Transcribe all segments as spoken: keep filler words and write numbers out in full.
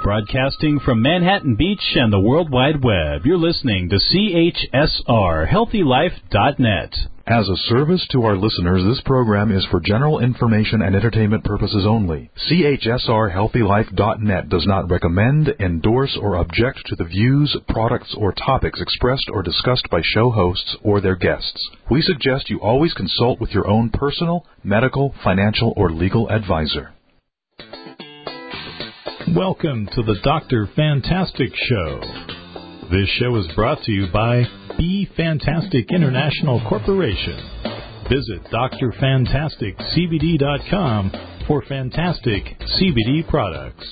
Broadcasting from Manhattan Beach and the World Wide Web, you're listening to C H S R Healthy Life dot net. As a service to our listeners, this program is for general information and entertainment purposes only. C H S R Healthy Life dot net does not recommend, endorse, or object to the views, products, or topics expressed or discussed by show hosts or their guests. We suggest you always consult with your own personal, medical, financial, or legal advisor. Welcome to the Doctor Fantastic Show. This show is brought to you by Be Fantastic International Corporation. Visit Dr Fantastic C B D dot com for fantastic C B D products.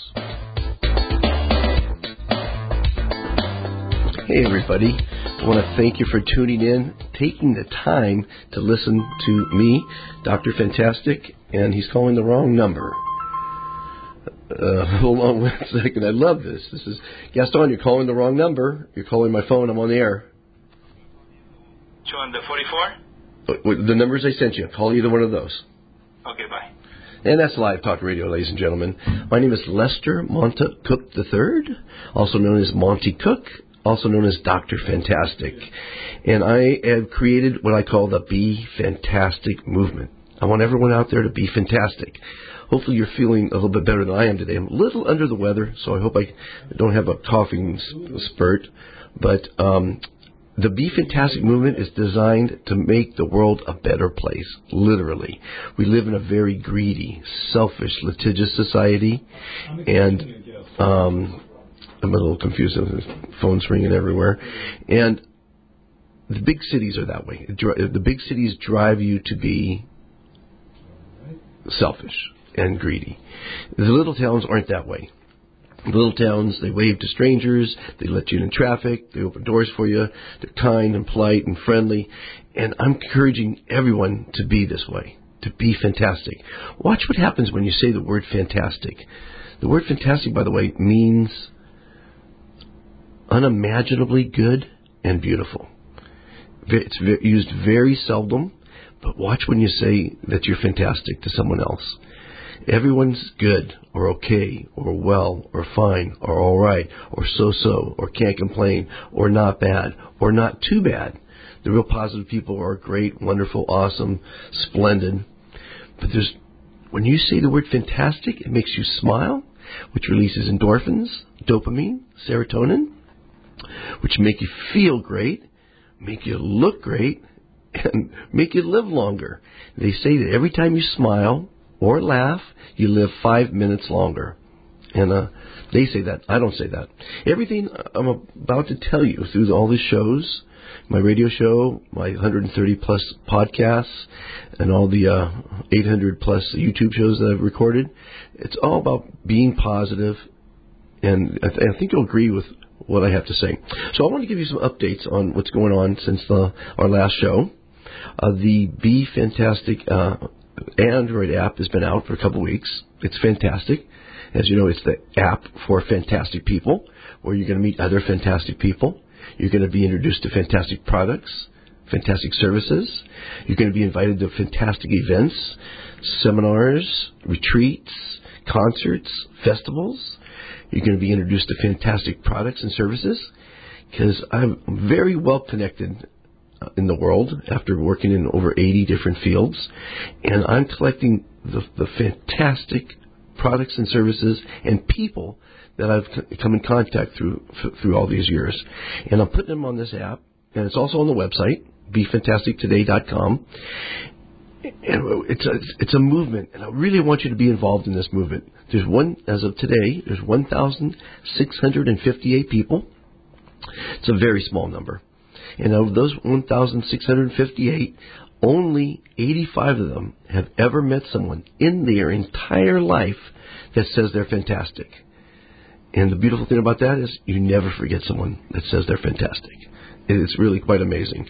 Hey everybody, I want to thank you for tuning in, taking the time to listen to me, Doctor Fantastic, and he's calling the wrong number. Uh, hold on one second. I love this. This is Gaston. You're calling the wrong number. You're calling my phone. I'm on the air. two forty-four? The numbers I sent you. Call either one of those. Okay, bye. And that's Live Talk Radio, ladies and gentlemen. My name is Lester Monta Cook the third, also known as Monty Cook, also known as Doctor Fantastic. And I have created what I call the Be Fantastic movement. I want everyone out there to be fantastic. Hopefully you're feeling a little bit better than I am today. I'm a little under the weather, so I hope I don't have a coughing spurt. But um, the Be Fantastic movement is designed to make the world a better place, literally. We live in a very greedy, selfish, litigious society, and um, I'm a little confused. The phone's ringing everywhere. And the big cities are that way. The big cities drive you to be selfish and greedy. The little towns aren't that way. The little towns, they wave to strangers, they let you in traffic, they open doors for you, they're kind and polite and friendly, and I'm encouraging everyone to be this way, to be fantastic. Watch what happens when you say the word fantastic. The word fantastic, by the way, means unimaginably good and beautiful. It's used very seldom, but watch when you say that you're fantastic to someone else. Everyone's good, or okay, or well, or fine, or all right, or so-so, or can't complain, or not bad, or not too bad. The real positive people are great, wonderful, awesome, splendid. But there's, when you say the word fantastic, it makes you smile, which releases endorphins, dopamine, serotonin, which make you feel great, make you look great, and make you live longer. They say that every time you smile or laugh, you live five minutes longer. And uh, they say that. I don't say that. Everything I'm about to tell you through all these shows, my radio show, my one hundred thirty plus podcasts, and all the uh, eight hundred plus YouTube shows that I've recorded, it's all about being positive, and I, th- I think you'll agree with what I have to say. So I want to give you some updates on what's going on since the, our last show. Uh, the Be Fantastic uh, Android app has been out for a couple of weeks. It's fantastic. As you know, it's the app for fantastic people, where you're going to meet other fantastic people. You're going to be introduced to fantastic products, fantastic services. You're going to be invited to fantastic events, seminars, retreats, concerts, festivals. You're going to be introduced to fantastic products and services, because I'm very well connected in the world after working in over eighty different fields, and I'm collecting the, the fantastic products and services and people that I've come in contact through through all these years, and I'm putting them on this app, and it's also on the website, be fantastic today dot com. And it's a, it's a movement, and I really want you to be involved in this movement. There's one, as of today, there's one thousand six hundred fifty-eight people. It's a very small number. And of those one thousand six hundred fifty-eight, only eighty-five of them have ever met someone in their entire life that says they're fantastic. And the beautiful thing about that is you never forget someone that says they're fantastic. It's really quite amazing.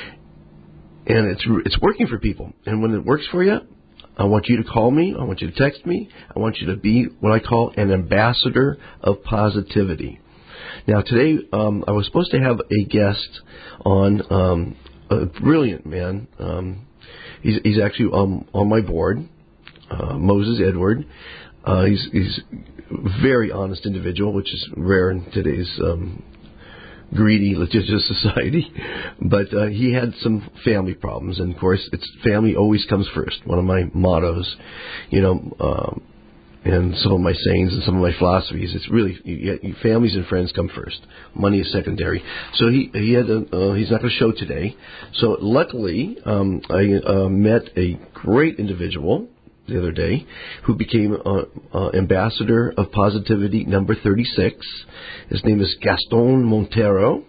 And it's it's working for people. And when it works for you, I want you to call me. I want you to text me. I want you to be what I call an ambassador of positivity. Now, today, um, I was supposed to have a guest on, um, a brilliant man. Um, he's, he's actually um, on my board, uh, Moses Edward. Uh, he's he's a very honest individual, which is rare in today's um, greedy, litigious society. But uh, he had some family problems, and of course, it's family always comes first. One of my mottos, you know. Um, And some of my sayings and some of my philosophies, it's really you, you, families and friends come first. Money is secondary. So he he had a, uh, he's not going to show today. So luckily, um, I uh, met a great individual the other day who became uh, uh, ambassador of positivity number thirty-six. His name is Gaston Montero,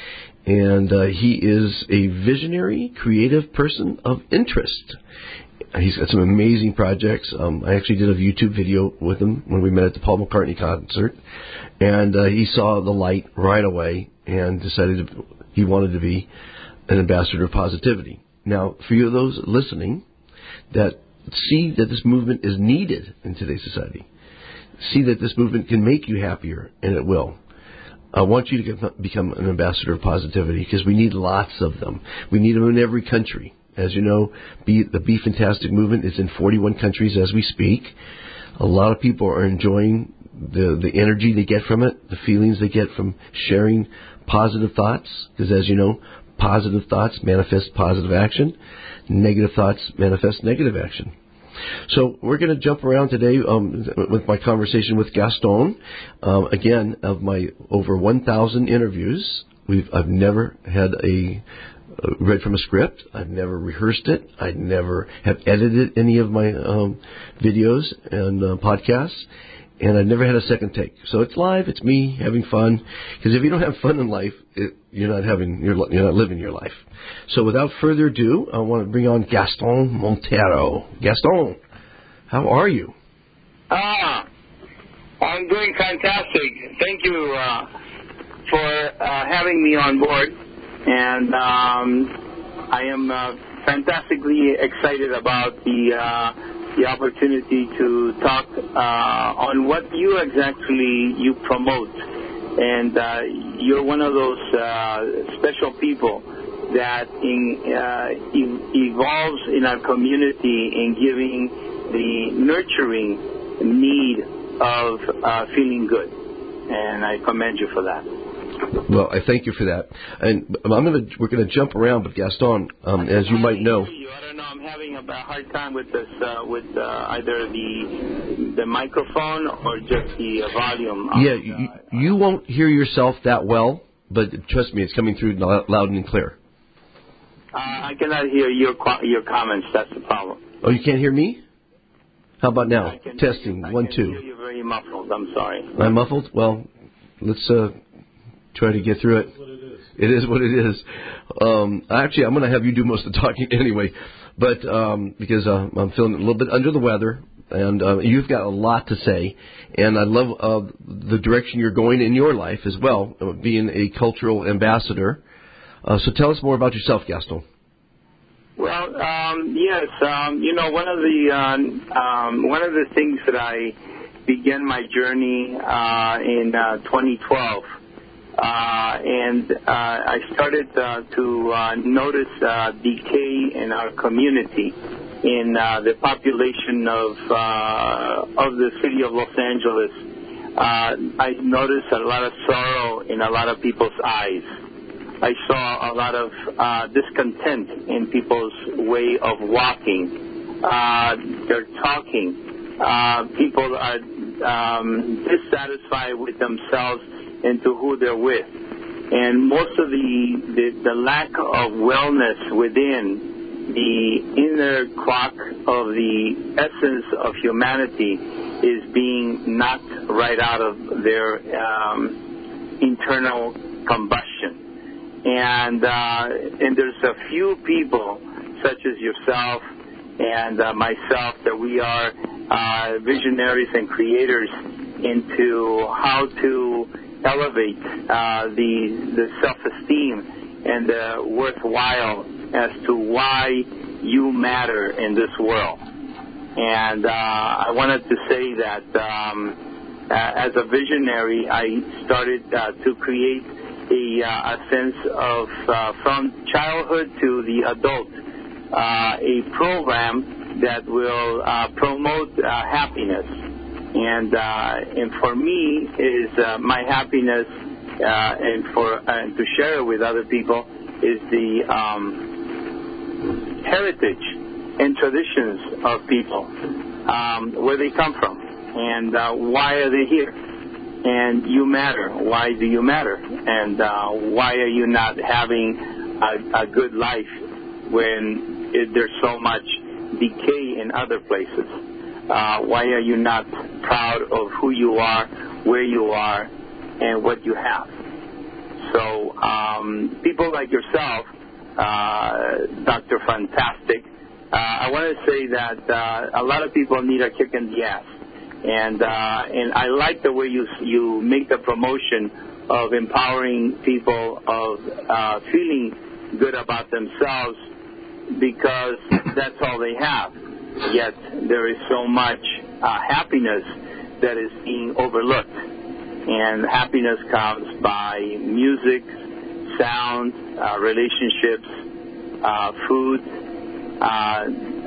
and uh, he is a visionary, creative person of interest. He's got some amazing projects. Um, I actually did a YouTube video with him when we met at the Paul McCartney concert, and uh, he saw the light right away and decided to, he wanted to be an ambassador of positivity. Now, for you those listening that see that this movement is needed in today's society, see that this movement can make you happier, and it will. I want you to get, become an ambassador of positivity because we need lots of them. We need them in every country. As you know, Be, the Be Fantastic movement is in forty-one countries as we speak. A lot of people are enjoying the, the energy they get from it, the feelings they get from sharing positive thoughts. Because as you know, positive thoughts manifest positive action. Negative thoughts manifest negative action. So we're going to jump around today um, with my conversation with Gaston. Um, again, of my over one thousand interviews, we've I've never had a Uh, read from a script. I've never rehearsed it. I never have edited any of my um, videos and uh, podcasts, and I've never had a second take. So it's live. It's me having fun. Because if you don't have fun in life, it, you're not having you're, you're not living your life. So without further ado, I want to bring on Gaston Montero. Gaston, how are you? Ah, I'm doing fantastic. Thank you uh, for uh, having me on board. And um, I am uh, fantastically excited about the uh, the opportunity to talk uh, on what you exactly you promote. And uh, you're one of those uh, special people that in, uh, e- evolves in our community in giving the nurturing need of uh, feeling good. And I commend you for that. Well, I thank you for that. And I'm gonna we're gonna jump around, but Gaston, um, as you might know, I don't know. I'm having a hard time with this, uh, with uh, either the the microphone or just the volume. Yeah, you, you won't hear yourself that well, but trust me, it's coming through loud and clear. Uh, I cannot hear your your comments. That's the problem. Oh, you can't hear me? How about now? Testing you, one can two. Hear you very muffled. I'm sorry. I'm muffled. Well, let's. Uh, Try to get through it. It is what it is. Um, actually, I'm going to have you do most of the talking anyway, but um, because uh, I'm feeling a little bit under the weather, and uh, you've got a lot to say, and I love uh, the direction you're going in your life as well, uh, being a cultural ambassador. Uh, so tell us more about yourself, Gaston. Well, um, yes, um, you know, one of the uh, um, one of the things that I began my journey uh, in uh, twenty twelve. Uh, and uh, I started uh, to uh, notice uh, decay in our community, in uh, the population of uh, of the city of Los Angeles. Uh, I noticed a lot of sorrow in a lot of people's eyes. I saw a lot of uh, discontent in people's way of walking. Uh, they're talking. Uh, people are um, dissatisfied with themselves and to who they're with. And most of the, the, the lack of wellness within the inner clock of the essence of humanity is being knocked right out of their um, internal combustion. And, uh, and there's a few people, such as yourself and uh, myself, that we are uh, visionaries and creators into how to elevate uh, the the self-esteem and the worthwhile as to why you matter in this world. And uh, I wanted to say that um, uh, as a visionary, I started uh, to create a, uh, a sense of, uh, from childhood to the adult, uh, a program that will uh, promote uh, happiness. And uh, and for me is uh, my happiness, uh, and for and to share it with other people is the um, heritage and traditions of people, um, where they come from, and uh, why are they here? And you matter. Why do you matter? And uh, why are you not having a, a good life when it, there's so much decay in other places? Uh, why are you not proud of who you are, where you are, and what you have? So um, people like yourself, uh, Doctor Fantastic, uh, I want to say that uh, a lot of people need a kick in the ass. And uh, and I like the way you you make the promotion of empowering people, of uh, feeling good about themselves, because that's all they have. Yet there is so much uh, happiness that is being overlooked. And happiness comes by music, sound, uh, relationships, uh, food, uh,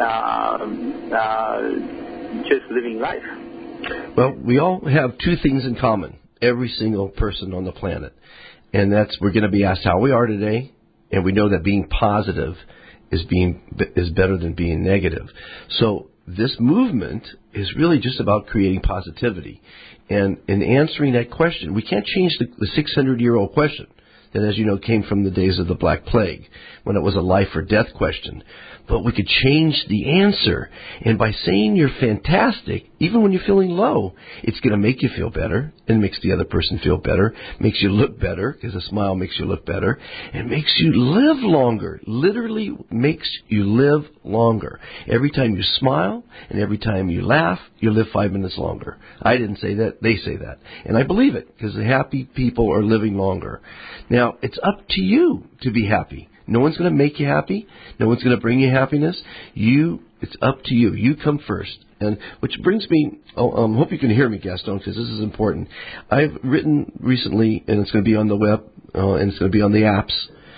uh, uh, just living life. Well, we all have two things in common, every single person on the planet. And that's, we're going to be asked how we are today, and we know that being positive is being is better than being negative. So this movement is really just about creating positivity. And in answering that question, we can't change the, the six hundred year old question that, as you know, came from the days of the Black Plague, when it was a life or death question. But we could change the answer. And by saying you're fantastic, even when you're feeling low, it's going to make you feel better. And makes the other person feel better. Makes you look better, because a smile makes you look better. And makes you live longer. Literally makes you live longer. Every time you smile and every time you laugh, you live five minutes longer. I didn't say that. They say that. And I believe it, because the happy people are living longer. Now, it's up to you to be happy. No one's going to make you happy. No one's going to bring you happiness. You, it's up to you. You come first. And which brings me, I oh, um, hope you can hear me, Gaston, because this is important. I've written recently, and it's going to be on the web, uh, and it's going to be on the apps,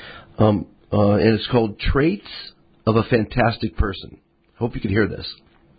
um, uh, and it's called Traits of a Fantastic Person. Hope you can hear this.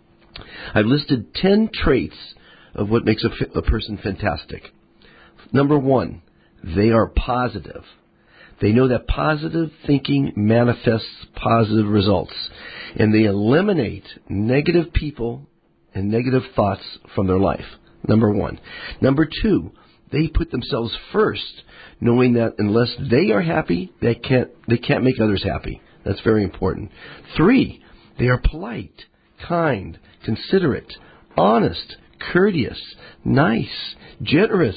I've listed ten traits of what makes a, a person fantastic. Number one, they are positive. They know that positive thinking manifests positive results. And they eliminate negative people and negative thoughts from their life. Number one. Number two, they put themselves first, knowing that unless they are happy, they can't, they can't make others happy. That's very important. Three, they are polite, kind, considerate, honest, courteous, nice, generous,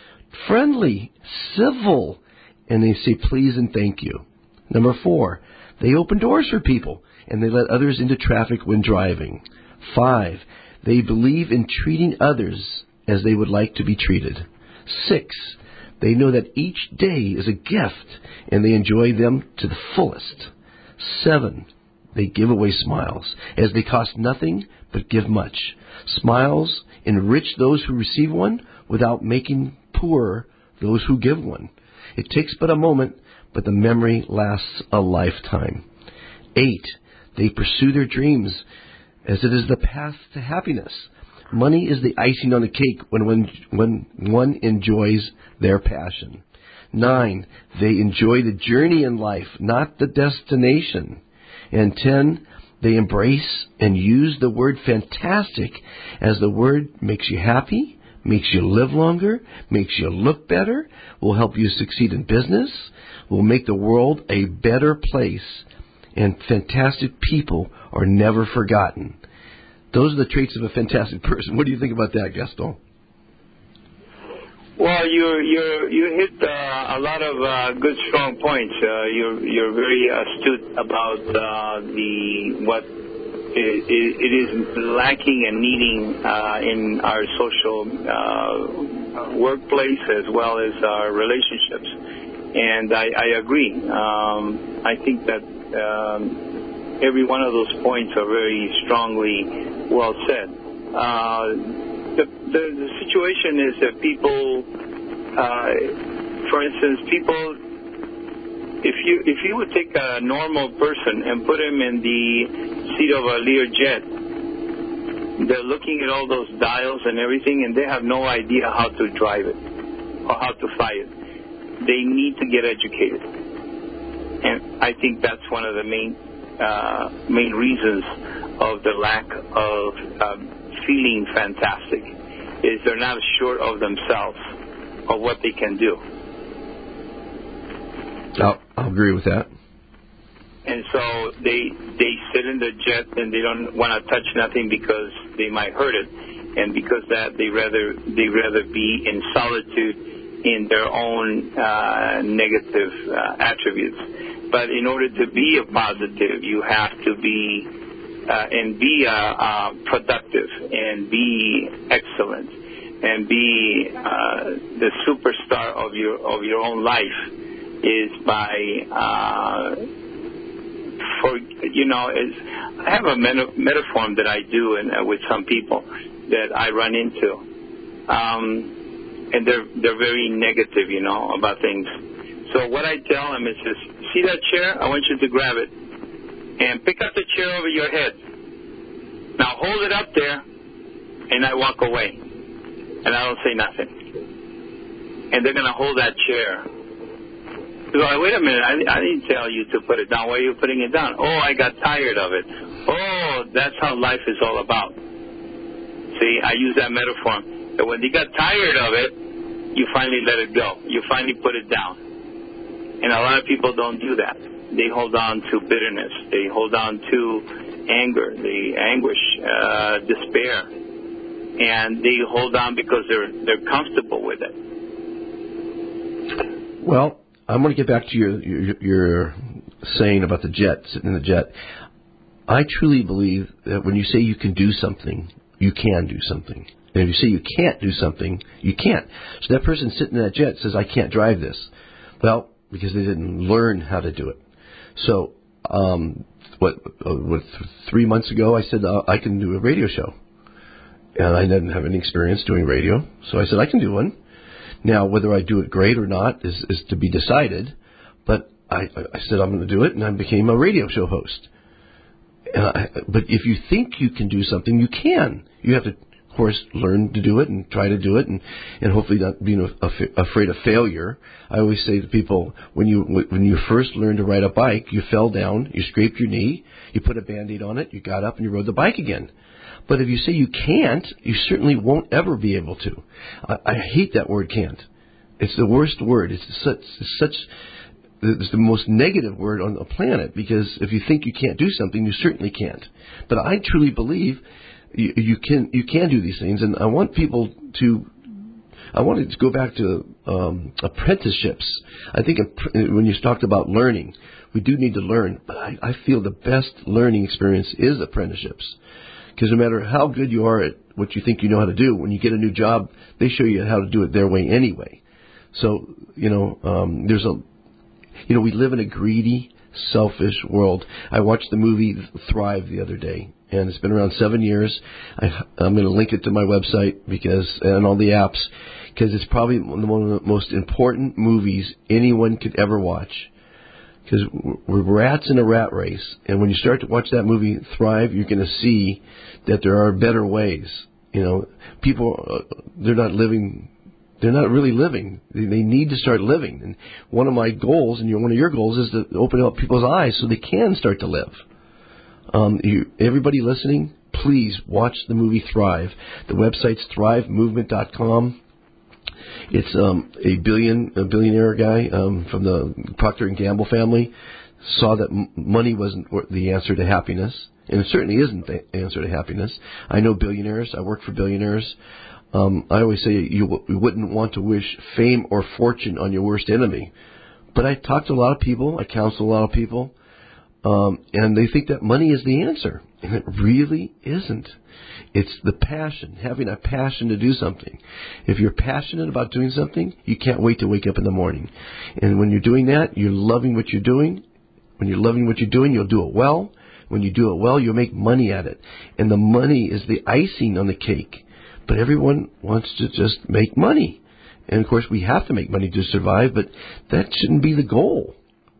friendly, civil, and they say please and thank you. Number four, they open doors for people, and they let others into traffic when driving. Five, they believe in treating others as they would like to be treated. Six, they know that each day is a gift, and they enjoy them to the fullest. Seven, they give away smiles, as they cost nothing but give much. Smiles enrich those who receive one without making poor those who give one. It takes but a moment, but the memory lasts a lifetime. Eight, they pursue their dreams as it is the path to happiness. Money is the icing on the cake when, when, when one enjoys their passion. Nine, they enjoy the journey in life, not the destination. And ten, they embrace and use the word fantastic as the word makes you happy, makes you live longer, makes you look better, will help you succeed in business, will make the world a better place, and fantastic people are never forgotten. Those are the traits of a fantastic person. What do you think about that, Gaston? Well, you you you hit uh, a lot of uh, good, strong points. Uh, you're you're very astute about uh, the what it, it is lacking and needing uh, in our social uh, workplace as well as our relationships. And I, I agree. Um, I think that um, every one of those points are very strongly well said. Uh, the, the, the situation is that people, uh, for instance, people, if you if you would take a normal person and put him in the seat of a Learjet, they're looking at all those dials and everything, and they have no idea how to drive it or how to fly it. They need to get educated. And I think that's one of the main uh, main reasons of the lack of um, feeling fantastic, is they're not sure of themselves, of what they can do. I'll, I'll agree with that. And so they they sit in the jet and they don't want to touch nothing because they might hurt it, and because that they rather they rather be in solitude in their own uh, negative uh, attributes. But in order to be a positive, you have to be uh, and be uh, uh, productive and be excellent and be uh, the superstar of your of your own life, is by uh, for you know is I have a meta- metaphor that I do in, uh, with some people that I run into, um, and they're they're very negative, you know, about things. So what I tell them is this: see that chair? I want you to grab it and pick up the chair over your head. Now hold it up there, and I walk away, and I don't say nothing. And they're gonna hold that chair. So, wait a minute, I, I didn't tell you to put it down. Why are you putting it down? Oh, I got tired of it. Oh, that's how life is all about. See, I use that metaphor. That when you got tired of it, you finally let it go. You finally put it down. And a lot of people don't do that. They hold on to bitterness. They hold on to anger, the anguish, uh, despair. And they hold on because they're they're comfortable with it. Well, I'm going to get back to your, your your saying about the jet, sitting in the jet. I truly believe that when you say you can do something, you can do something. And if you say you can't do something, you can't. So that person sitting in that jet says, I can't drive this. Well, because they didn't learn how to do it. So, um, what, uh, what three months ago, I said, uh, I can do a radio show. And I didn't have any experience doing radio. So I said, I can do one. Now, whether I do it great or not is, is to be decided. But I, I said I'm going to do it, and I became a radio show host. And I, but if you think you can do something, you can. You have to, of course, learn to do it and try to do it, and, and hopefully not being afraid of failure. I always say to people, when you when you first learned to ride a bike, you fell down, you scraped your knee, you put a Band-Aid on it, you got up, and you rode the bike again. But if you say you can't, you certainly won't ever be able to. I, I hate that word can't. It's the worst word. It's such, it's such, it's the most negative word on the planet, because if you think you can't do something, you certainly can't. But I truly believe you, you can you can do these things, and I want people to. I wanted to go back to um, apprenticeships. I think when you talked about learning, we do need to learn, but I, I feel the best learning experience is apprenticeships. Because no matter how good you are at what you think you know how to do, when you get a new job, they show you how to do it their way anyway. So, you know, um, there's a, you know, we live in a greedy, selfish world. I watched the movie Thrive the other day, and it's been around seven years. I, I'm going to link it to my website because, and all the apps, because it's probably one of the most important movies anyone could ever watch. Because we're rats in a rat race, and when you start to watch that movie Thrive, you're going to see that there are better ways. You know, people, uh, they're not living, they're not really living. They, they need to start living. And one of my goals, and one of your goals, is to open up people's eyes so they can start to live. Um, you, everybody listening, please watch the movie Thrive. The website's thrive movement dot com. It's um, a billion a billionaire guy um, from the Procter and Gamble family saw that m- money wasn't the answer to happiness, and it certainly isn't the answer to happiness. I know billionaires. I work for billionaires. Um, I always say you, w- you wouldn't want to wish fame or fortune on your worst enemy. But I talk to a lot of people. I counsel a lot of people, um, and they think that money is the answer, and it really isn't. It's the passion, having a passion to do something. If you're passionate about doing something, you can't wait to wake up in the morning. And when you're doing that, you're loving what you're doing. When you're loving what you're doing, you'll do it well. When you do it well, you'll make money at it. And the money is the icing on the cake. But everyone wants to just make money. And, of course, we have to make money to survive, but that shouldn't be the goal.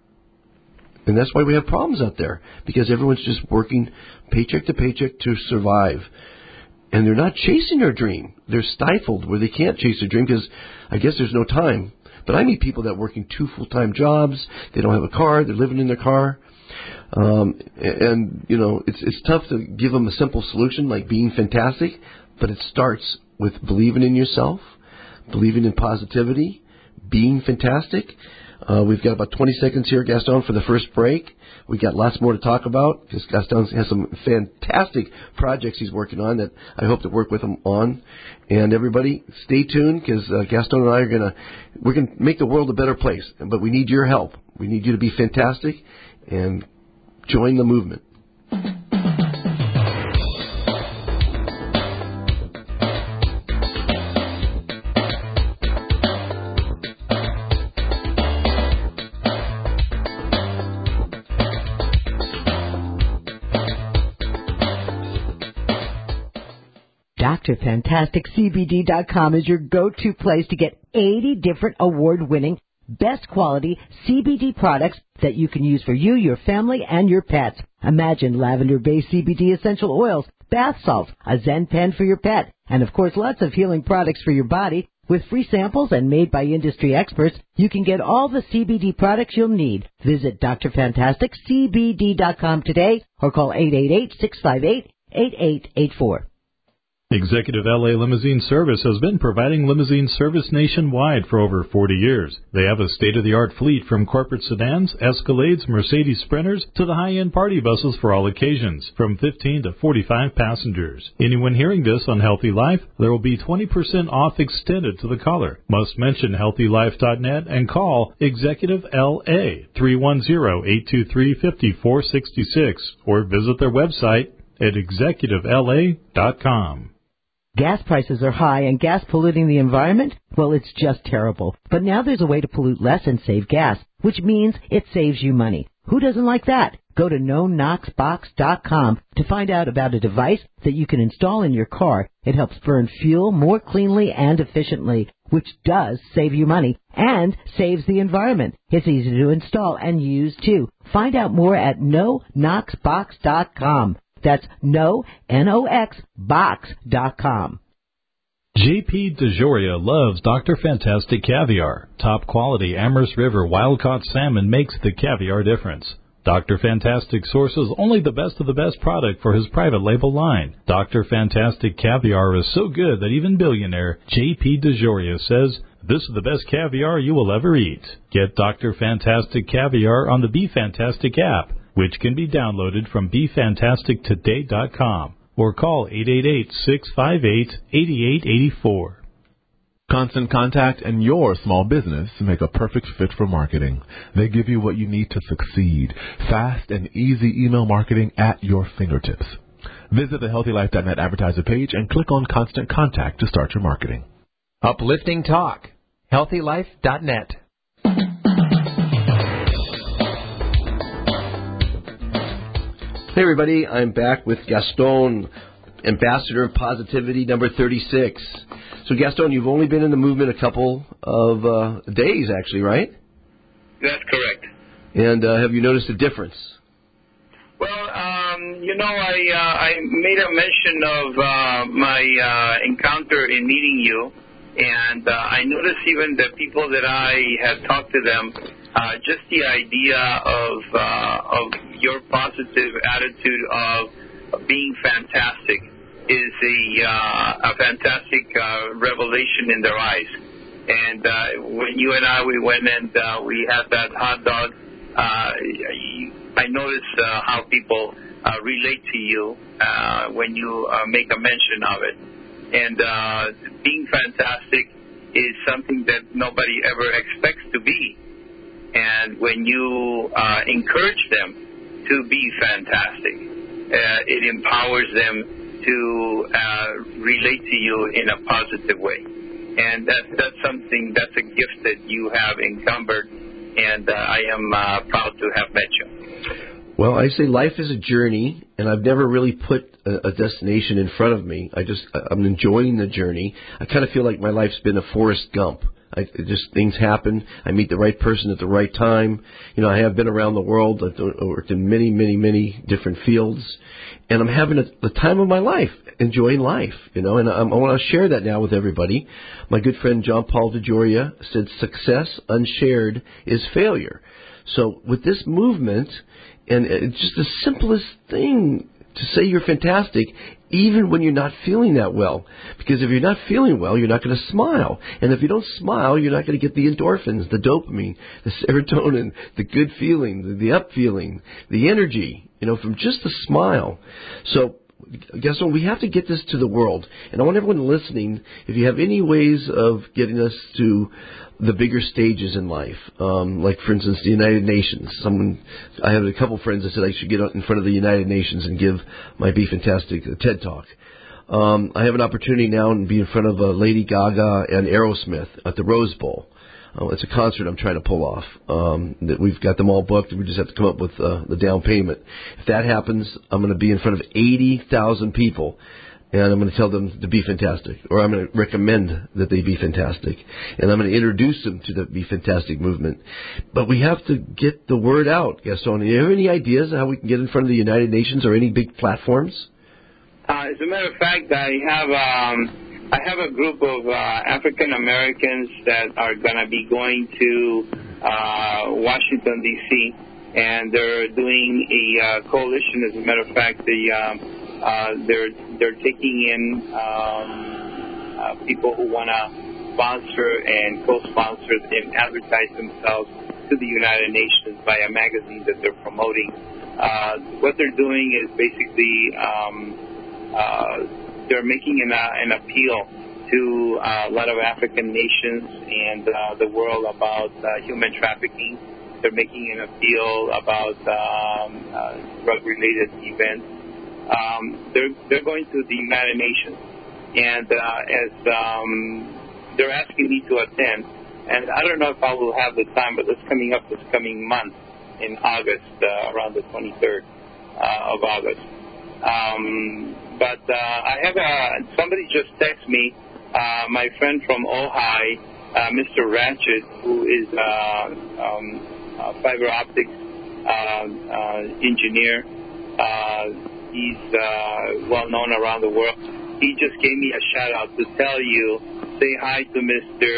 And that's why we have problems out there, because everyone's just working paycheck to paycheck to survive. and they're not chasing their dream. They're stifled where they can't chase their dream because I guess there's no time. But I meet people that are working two full-time jobs. They don't have a car. They're living in their car. Um, and, you know, it's it's tough to give them a simple solution like being fantastic, but it starts with believing in yourself, believing in positivity, being fantastic. Uh, we've got about twenty seconds here, Gaston, for the first break. We got lots more to talk about because Gaston has some fantastic projects he's working on that I hope to work with him on. And everybody, stay tuned because uh, Gaston and I are gonna we're gonna make the world a better place. But we need your help. We need you to be fantastic and join the movement. Doctor Fantastic C B D dot com is your go-to place to get eighty different award-winning, best quality C B D products that you can use for you, your family, and your pets. Imagine lavender-based C B D essential oils, bath salts, a Zen pen for your pet, and of course lots of healing products for your body. With free samples and made by industry experts, you can get all the C B D products you'll need. Visit Doctor Fantastic C B D dot com today or call eight eight eight, six five eight, eight eight eight four. Executive L A Limousine Service has been providing limousine service nationwide for over forty years. They have a state-of-the-art fleet from corporate sedans, Escalades, Mercedes Sprinters, to the high-end party buses for all occasions, from fifteen to forty-five passengers. Anyone hearing this on Healthy Life, there will be twenty percent off extended to the caller. Must mention healthy life dot net and call Executive L A three one zero, eight two three, five four six six or visit their website at executive L A dot com. Gas prices are high and gas polluting the environment? Well, it's just terrible. But now there's a way to pollute less and save gas, which means it saves you money. Who doesn't like that? Go to no nox box dot com to find out about a device that you can install in your car. It helps burn fuel more cleanly and efficiently, which does save you money and saves the environment. It's easy to install and use, too. Find out more at no nox box dot com. That's no, N O X, box dot com. J P DeJoria loves Doctor Fantastic Caviar. Top quality Amherst River wild-caught salmon makes the caviar difference. Doctor Fantastic sources only the best of the best product for his private label line. Doctor Fantastic Caviar is so good that even billionaire J P DeJoria says, "This is the best caviar you will ever eat." Get Doctor Fantastic Caviar on the Be Fantastic app, which can be downloaded from be fantastic today dot com or call eight eight eight, six five eight, eight eight eight four. Constant Contact and your small business make a perfect fit for marketing. They give you what you need to succeed. Fast and easy email marketing at your fingertips. Visit the healthy life dot net advertiser page and click on Constant Contact to start your marketing. Uplifting Talk. healthy life dot net. Hey everybody, I'm back with Gaston, Ambassador of Positivity number thirty-six. So Gaston, you've only been in the movement a couple of uh, days actually, right? That's correct. And uh, have you noticed a difference? Well, um, you know, I uh, I made a mention of uh, my uh, encounter in meeting you, and uh, I noticed even the people that I had talked to them, uh, just the idea of uh, of your positive attitude of being fantastic is a, uh, a fantastic uh, revelation in their eyes. And uh, when you and I, we went and uh, we had that hot dog, uh, I noticed uh, how people uh, relate to you uh, when you uh, make a mention of it. And uh, being fantastic is something that nobody ever expects to be. And when you uh, encourage them to be fantastic, uh, it empowers them to uh, relate to you in a positive way. And that, that's something, that's a gift that you have encumbered, and uh, I am uh, proud to have met you. Well, I say life is a journey, and I've never really put a, a destination in front of me. I just, I'm enjoying the journey. I kind of feel like my life's been a Forrest Gump. I, just things happen. I meet the right person at the right time. You know, I have been around the world. I've worked in many, many, many different fields, and I'm having a, the time of my life. enjoying life, you know, and I, I want to share that now with everybody. My good friend John Paul DeJoria said, success unshared is failure. So with this movement, and it's just the simplest thing to say you're fantastic, even when you're not feeling that well. Because if you're not feeling well, you're not going to smile. And if you don't smile, you're not going to get the endorphins, the dopamine, the serotonin, the good feeling, the, the up feeling, the energy, you know, from just a smile. So guess what? We have to get this to the world. And I want everyone listening, if you have any ways of getting us to the bigger stages in life, um, like, for instance, the United Nations. Someone, I have a couple friends that said I should get out in front of the United Nations and give my Be Fantastic a TED Talk. Um, I have an opportunity now to be in front of uh, Lady Gaga and Aerosmith at the Rose Bowl. Uh, it's a concert I'm trying to pull off. Um, that we've got them all booked. We just have to come up with uh, the down payment. If that happens, I'm going to be in front of eighty thousand people, and I'm going to tell them to be fantastic, or I'm going to recommend that they be fantastic, and I'm going to introduce them to the Be Fantastic movement. But we have to get the word out, Gaston. Do you have any ideas how we can get in front of the United Nations or any big platforms? Uh, as a matter of fact, I have um, I have a group of uh, African Americans that are going to be going to uh, Washington, D C, and they're doing a uh, coalition. As a matter of fact, the um, Uh, they're they're taking in um, uh, people who want to sponsor and co-sponsor and advertise themselves to the United Nations by a magazine that they're promoting. Uh, what they're doing is basically um, uh, they're making an, uh, an appeal to uh, a lot of African nations and uh, the world about uh, human trafficking. They're making an appeal about um, uh, drug-related events. Um, they're they're going to the United Nations, and uh, as um, they're asking me to attend, and I don't know if I will have the time, but it's coming up this coming month in August, uh, around the twenty-third uh, of August. Um, but uh, I have a somebody just texted me, uh, my friend from Ojai, uh, Mister Ratchet, who is uh, um, a fiber optics uh, uh, engineer. Uh, He's uh, well known around the world. He just gave me a shout out to tell you, say hi to Mister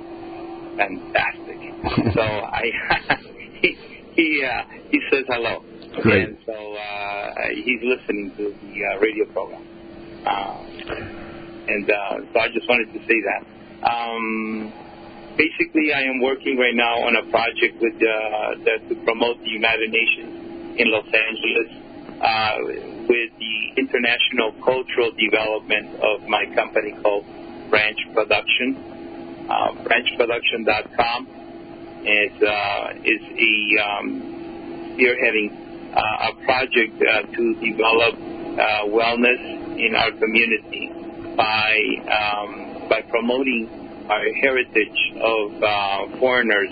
Fantastic. So I he he, uh, he says hello. Great. And so uh, he's listening to the uh, radio program. Uh, and uh, so I just wanted to say that. Um, basically, I am working right now on a project with uh, that to promote the United Nations in Los Angeles. Uh, with the international cultural development of my company called Branch Production. Uh, branch production dot com is, uh, is a um, spearheading uh, a project uh, to develop uh, wellness in our community by um, by promoting our heritage of uh, foreigners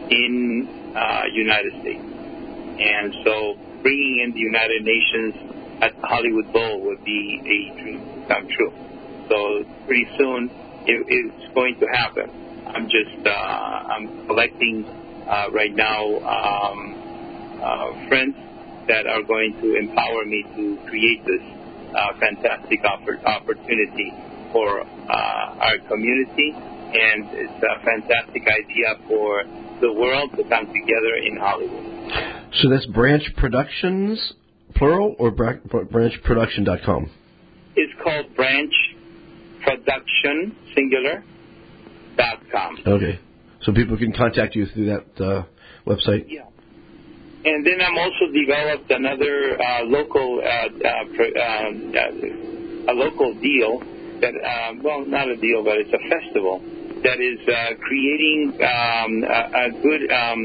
in uh, United States. And so bringing in the United Nations at the Hollywood Bowl would be a dream come true. So pretty soon it, it's going to happen. I'm just uh, I'm collecting uh, right now um, uh, friends that are going to empower me to create this uh, fantastic oppor- opportunity for uh, our community, and it's a fantastic idea for the world to come together in Hollywood. So that's Branch Productions, plural, or branch production dot com? It's called Branch Production, singular, dot com. Okay. So people can contact you through that uh, website? Yeah. And then I'm also developed another uh, local, uh, uh, uh, a local deal that, uh, well, not a deal, but it's a festival that is uh, creating um, a, a good um,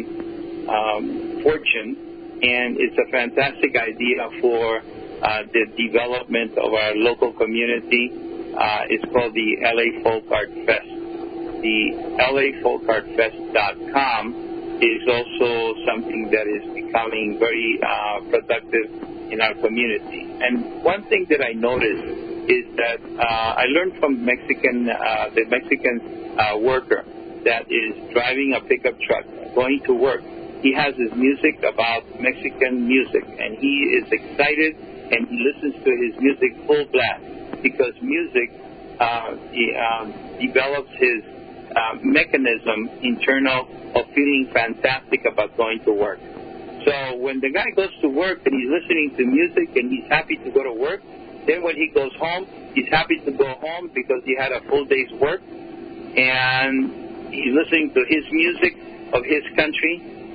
um, fortune, and it's a fantastic idea for uh, the development of our local community. Uh, it's called the L A Folk Art Fest. The L A Folk Art Fest dot com is also something that is becoming very uh, productive in our community. And one thing that I noticed is that uh, I learned from Mexican, uh, the Mexican uh, worker that is driving a pickup truck, going to work. He has his music about Mexican music, and he is excited, and he listens to his music full blast. because music uh, he, um, develops his uh, mechanism internal of feeling fantastic about going to work. So when the guy goes to work and he's listening to music and he's happy to go to work, then when he goes home, he's happy to go home because he had a full day's work, and he's listening to his music of his country,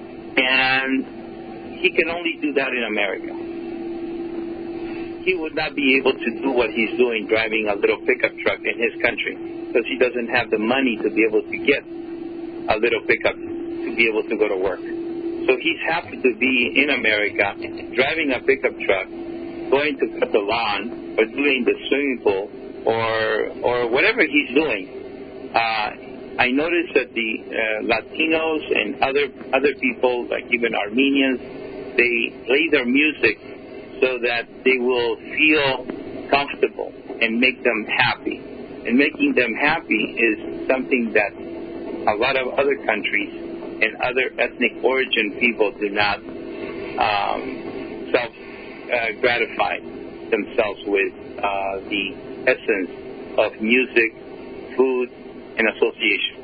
and he can only do that in America. He would not be able to do what he's doing driving a little pickup truck in his country because he doesn't have the money to be able to get a little pickup to be able to go to work. So he's happy to be in America driving a pickup truck, going to cut the lawn or doing the swimming pool or or whatever he's doing. Uh, I noticed that the uh, Latinos and other other people, like even Armenians, they play their music so that they will feel comfortable and make them happy. And making them happy is something that a lot of other countries and other ethnic origin people do not um, self uh, gratify themselves with uh, the essence of music, food, and association.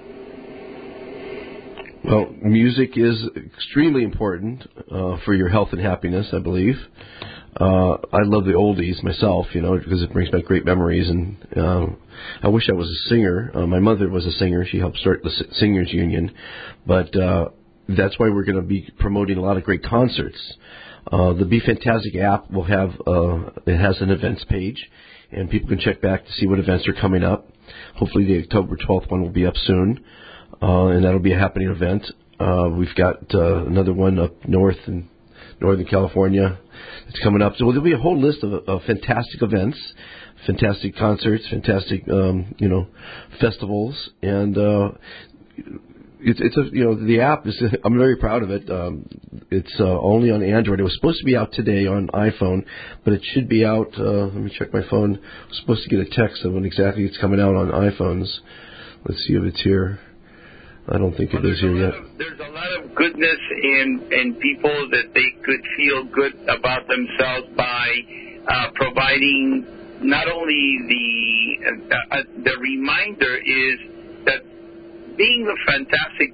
Well, music is extremely important uh, for your health and happiness, I believe. Uh, I love the oldies myself, you know, because it brings back great memories. And uh, I wish I was a singer. Uh, my mother was a singer. She helped start the Singers Union. But uh, that's why we're going to be promoting a lot of great concerts. Uh, the Be Fantastic app will have, uh, it has an events page, and people can check back to see what events are coming up. Hopefully the October twelfth one will be up soon, uh, and that'll be a happening event. Uh, we've got uh, another one up north in Northern California that's coming up. So there'll be a whole list of, of fantastic events, fantastic concerts, fantastic, um, you know, festivals, and uh, it's it's a you know the app is. I'm very proud of it. Um, it's uh, only on Android. It was supposed to be out today on iPhone, but it should be out. Uh, let me check my phone. I was supposed to get a text of when exactly it's coming out on iPhones. Let's see if it's here. I don't think well, it is here yet. Of, there's a lot of goodness in in people that they could feel good about themselves by uh, providing not only the uh, uh, the reminder is that being a fantastic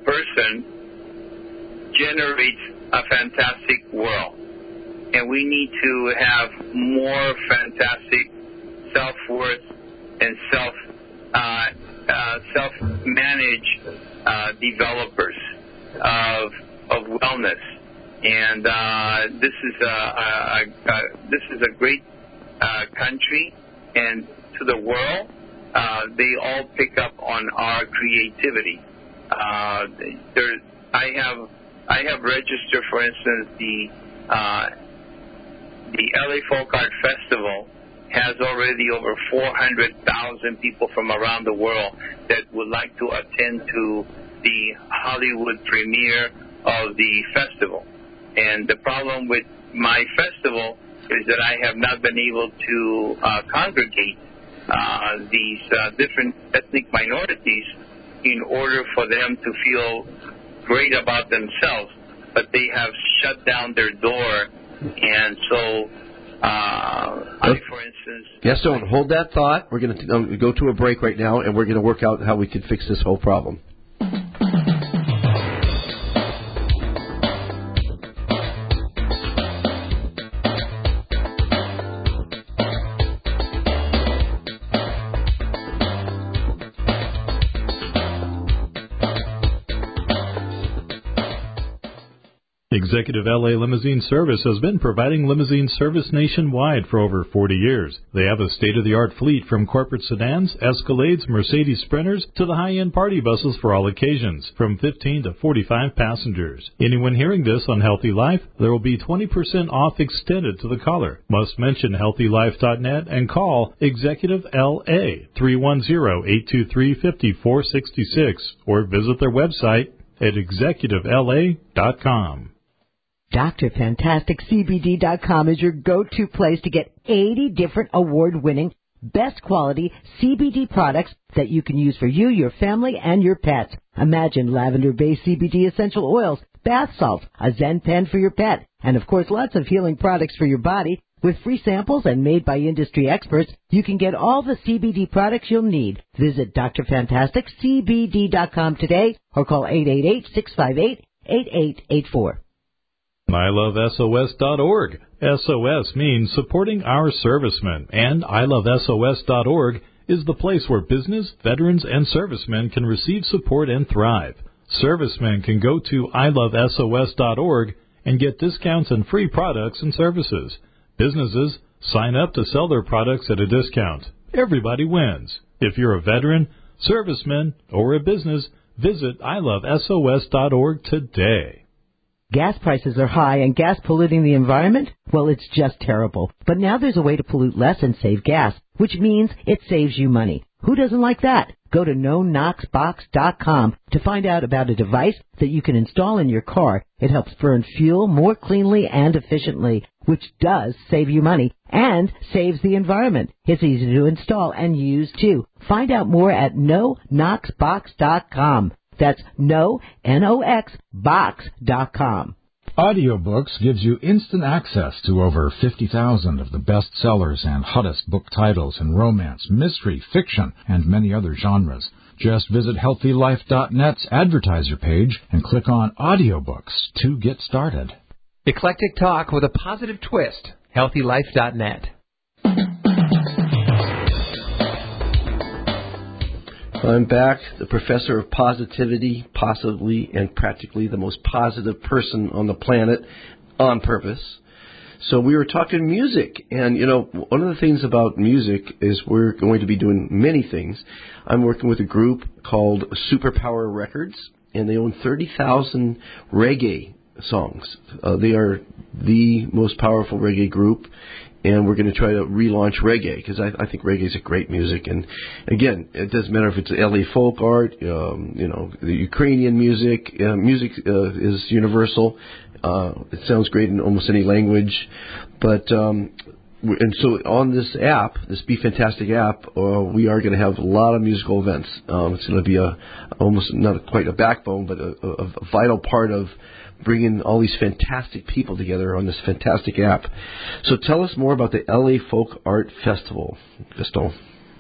person generates a fantastic world, and we need to have more fantastic self-worth and self uh, uh, self-managed uh, developers of of wellness. And uh, this is a, a, a this is a great uh, country, and to the world. Uh, they all pick up on our creativity. Uh, there, I have, I have registered, for instance, the uh, the L A Folk Art Festival has already over four hundred thousand people from around the world that would like to attend to the Hollywood premiere of the festival. And the problem with my festival is that I have not been able to uh, congregate Uh, these uh, different ethnic minorities in order for them to feel great about themselves, but they have shut down their door, and so uh, I, for instance... Yes, so hold that thought. We're going to um, go to a break right now, and we're going to work out how we can fix this whole problem. Executive L A Limousine Service has been providing limousine service nationwide for over forty years. They have a state-of-the-art fleet from corporate sedans, Escalades, Mercedes Sprinters, to the high-end party buses for all occasions, from fifteen to forty-five passengers. Anyone hearing this on Healthy Life, there will be twenty percent off extended to the caller. Must mention healthy life dot net and call Executive L A three one zero, eight two three, five four six six or visit their website at executive L A dot com. Dr Fantastic C B D dot com is your go-to place to get eighty different award-winning, best quality C B D products that you can use for you, your family, and your pets. Imagine lavender-based C B D essential oils, bath salts, a Zen pen for your pet, and of course lots of healing products for your body, With free samples and made by industry experts, you can get all the C B D products you'll need. Visit D R Fantastic C B D dot com today or call eight eight eight, six five eight, eight eight eight four. I love S O S dot org. S O S means supporting our servicemen, and I love S O S dot org is the place where business, veterans, and servicemen can receive support and thrive. Servicemen can go to I love S O S dot org and get discounts and free products and services. Businesses sign up to sell their products at a discount. Everybody wins. If you're a veteran, serviceman, or a business, visit I love S O S dot org today. Gas prices are high and gas polluting the environment? Well, it's just terrible. But now there's a way to pollute less and save gas, which means it saves you money. Who doesn't like that? Go to no nox box dot com to find out about a device that you can install in your car. It helps burn fuel more cleanly and efficiently, which does save you money and saves the environment. It's easy to install and use, too. Find out more at no nox box dot com. That's no, N O X, box dot com. Audiobooks gives you instant access to over fifty thousand of the best sellers and hottest book titles in romance, mystery, fiction, and many other genres. Just visit healthy life dot net's advertiser page and click on Audiobooks to get started. Eclectic talk with a positive twist. healthy life dot net. I'm back, the professor of positivity, possibly and practically the most positive person on the planet on purpose. So we were talking music, and, you know, one of the things about music is we're going to be doing many things. I'm working with a group called Superpower Records, and they own thirty thousand reggae songs. Uh, they are the most powerful reggae group, and we're going to try to relaunch reggae, because I, I think reggae is a great music. And again, it doesn't matter if it's L A folk art, um, you know, the Ukrainian music. Uh, music uh, is universal. Uh, it sounds great in almost any language. But um, and so on this app, this Be Fantastic app, uh, we are going to have a lot of musical events. Um, it's going to be a almost not quite a backbone, but a, a, a vital part of bringing all these fantastic people together on this fantastic app. So tell us more about the L A Folk Art Festival, Gaston.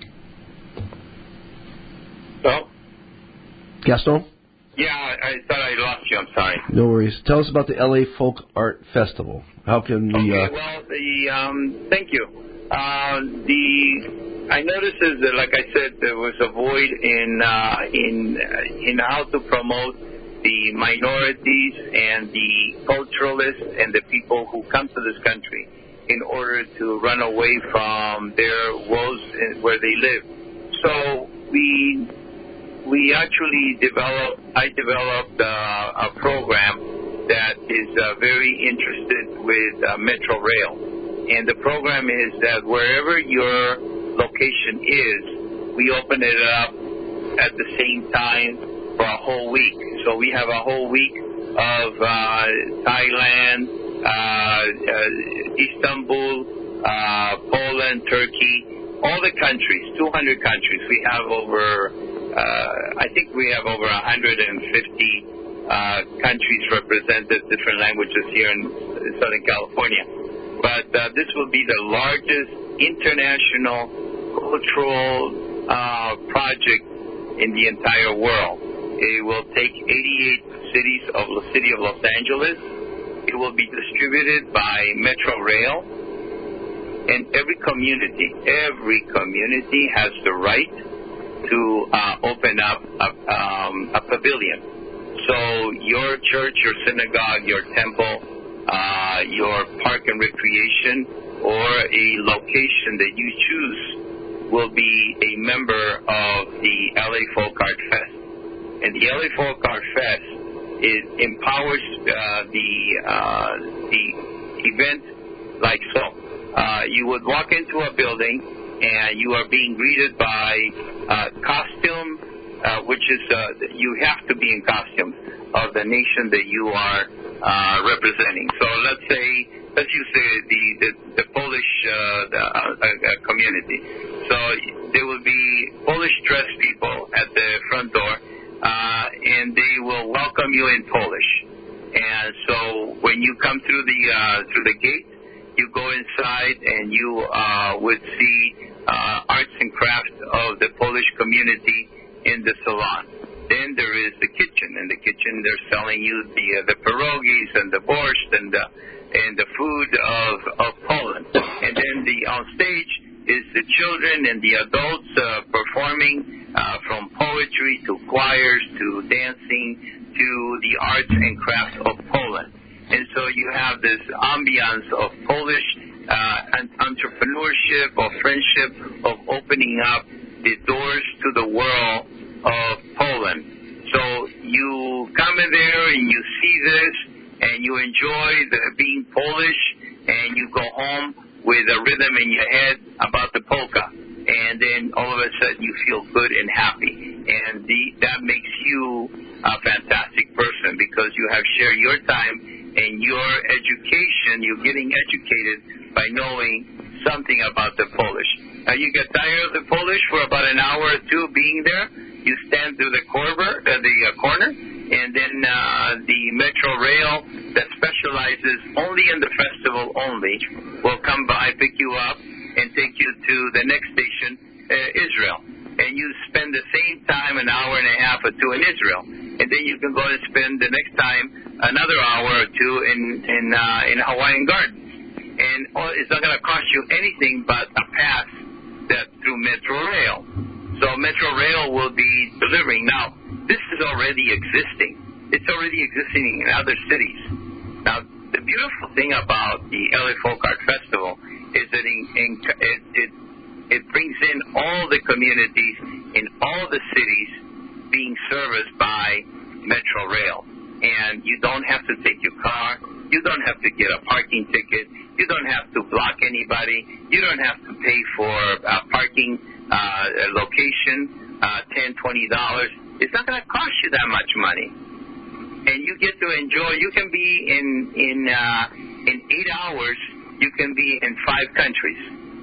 Well, Gaston? Yeah, I, I thought I lost you. I'm sorry. No worries. Tell us about the L A Folk Art Festival. How can we... Okay, uh, well, the, um, thank you. Uh, the, I noticed is that, like I said, there was a void in, uh, in, in how to promote the minorities and the culturalists and the people who come to this country in order to run away from their woes where they live. So we we actually developed, I developed uh, a program that is uh, very interested with uh, Metro Rail. And the program is that wherever your location is, we open it up at the same time for a whole week. So we have a whole week of uh, Thailand, uh, uh, Istanbul, uh, Poland, Turkey, all the countries, two hundred countries. We have over, uh, I think we have over one hundred fifty uh, countries represented, different languages here in Southern California. But uh, this will be the largest international cultural uh, project in the entire world. It will take eighty-eight cities of the city of Los Angeles. It will be distributed by Metro Rail. And every community, every community has the right to uh, open up a, um, a pavilion. So your church, your synagogue, your temple, uh, your park and recreation, or a location that you choose will be a member of the L A Folk Art Fest. And the L A Folk Art Fest is, empowers uh, the uh, the event like so. Uh, you would walk into a building and you are being greeted by uh, costume, uh, which is uh, you have to be in costume of the nation that you are uh, representing. So let's say, let's use the the, the, the Polish uh, the, uh, uh, community. So there will be Polish dressed people at the front door. Uh, and they will welcome you in Polish. And so when you come through the uh, through the gate, you go inside and you uh, would see uh, arts and crafts of the Polish community in the salon. Then there is the kitchen. In the kitchen, they're selling you the uh, the pierogies and the borscht and the and the food of of Poland. And then the on stage is the children and the adults uh, performing uh, from poetry to choirs to dancing to the arts and crafts of Poland. And so you have this ambiance of Polish uh, entrepreneurship, of friendship, of opening up the doors to the world of Poland. So you come in there and you see this and you enjoy the being Polish, and you go home with a rhythm in your head about the polka. And then all of a sudden you feel good and happy. And the, that makes you a fantastic person because you have shared your time and your education. You're getting educated by knowing something about the Polish. Now you get tired of the Polish for about an hour or two being there. You stand through the corner, uh, the uh, corner, and then uh, the Metro Rail that specializes only in the festival only will come by, pick you up, and take you to the next station, uh, Israel. And you spend the same time, an hour and a half or two in Israel. And then you can go and spend the next time another hour or two in in, uh, in Hawaiian Gardens. And all, it's not going to cost you anything but a pass that through Metro Rail. So Metro Rail will be delivering. Now, this is already existing. It's already existing in other cities. Now, the beautiful thing about the L A Folk Art Festival is that in, in, it, it, it brings in all the communities in all the cities being serviced by Metro Rail. And you don't have to take your car. You don't have to get a parking ticket. You don't have to block anybody. You don't have to pay for uh, parking uh, location, uh, ten dollars, twenty dollars. It's not going to cost you that much money. And you get to enjoy. You can be in in uh, in eight hours. You can be in five countries,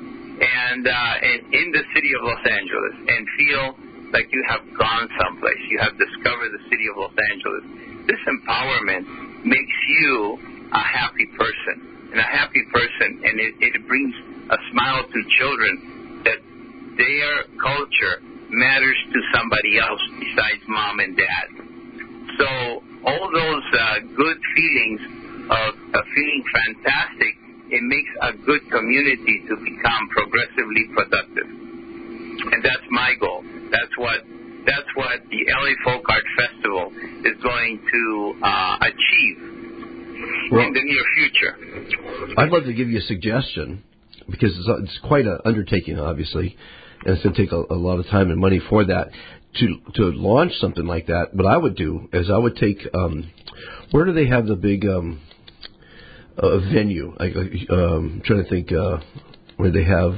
and uh, and in the city of Los Angeles, and feel like you have gone someplace. You have discovered the city of Los Angeles. This empowerment makes you a happy person, and a happy person, and it, it brings a smile to children that their culture matters to somebody else besides mom and dad. So all those uh, good feelings of, of feeling fantastic, it makes a good community to become progressively productive. And that's my goal. That's what that's what the L A Folk Art Festival is going to uh, achieve well, in the near future. I'd love to give you a suggestion because it's, it's quite an undertaking, obviously, and it's going to take a, a lot of time and money for that. To to launch something like that, what I would do is I would take, um, where do they have the big um, uh, venue? I, um, I'm trying to think uh, where they have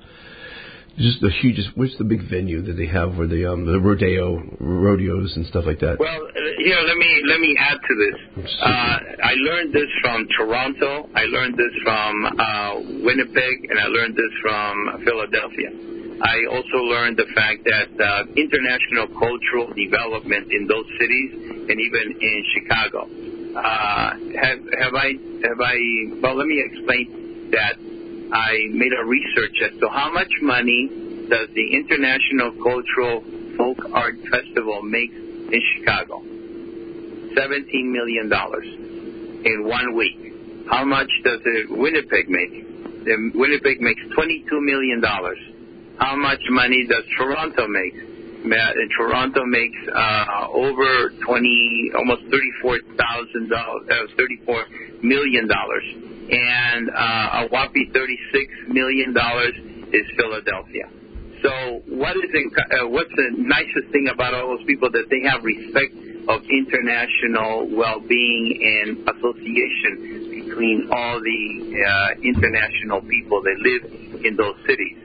just the hugest. What's the big venue that they have where the um, the rodeo rodeos and stuff like that? Well, here let me let me add to this. Uh, I learned this from Toronto. I learned this from uh, Winnipeg, and I learned this from Philadelphia. I also learned the fact that uh, international cultural development in those cities and even in Chicago. Uh, have, have I, have I, well, let me explain that I made a research as to how much money does the International Cultural Folk Art Festival make in Chicago? seventeen million dollars in one week. How much does it Winnipeg make? The Winnipeg makes twenty-two million dollars. How much money does Toronto make? Toronto makes uh, over twenty, almost thirty-four thousand dollars, uh, thirty-four million dollars, and uh, a whopping thirty-six million dollars is Philadelphia. So, what is in, uh, what's the nicest thing about all those people that they have respect of international well-being and association between all the uh, international people that live in those cities.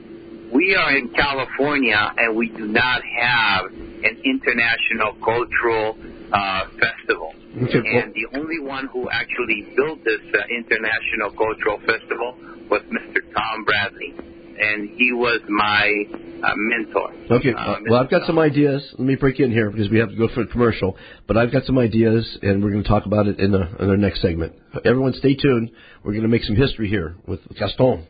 We are in California, and we do not have an international cultural uh, festival. Okay. And the only one who actually built this uh, international cultural festival was Mister Tom Bradley. and he was my uh, mentor. Okay, uh, well, I've got some ideas. Let me break in here because we have to go for a commercial. But I've got some ideas, and we're going to talk about it in, the, in our next segment. Everyone stay tuned. We're going to make some history here with Gaston.